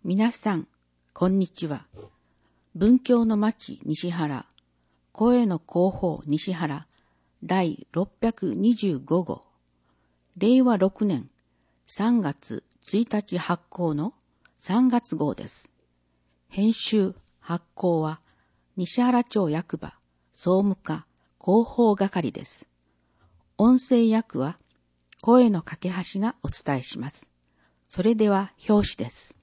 皆さん、こんにちは。文教の町西原、声の広報西原、第625号、令和6年3月1日発行の3月号です。編集・発行は西原町役場総務課広報係です。音声役は声の架け橋がお伝えします。それでは表紙です。